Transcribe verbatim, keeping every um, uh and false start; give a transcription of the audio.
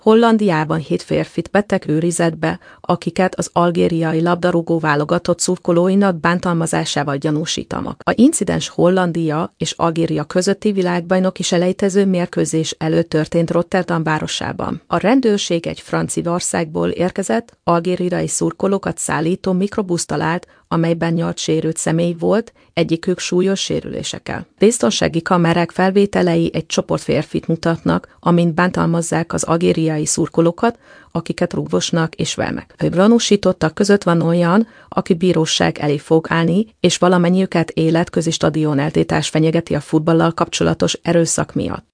Hollandiában hét férfit vettek őrizetbe, akiket az algériai labdarúgó válogatott szurkolóinak bántalmazásával gyanúsítanak. A incidens Hollandia és Algéria közötti világbajnoki selejtező mérkőzés előtt történt Rotterdam városában. A rendőrség egy Franciaországból érkezett, algériai szurkolókat szállító mikrobuszt talált, amelyben nyolc sérült személy volt, egyikük súlyos sérülésekkel. Biztonsági kamerák felvételei egy csoport férfit mutatnak, amint bántalmazzák az algériai szurkolókat, akiket rúgvosnak és vernek. A gyanúsítottak között van olyan, aki bíróság elé fog állni, és valamennyiüket életközi stadioneltiltás fenyegeti a futballal kapcsolatos erőszak miatt.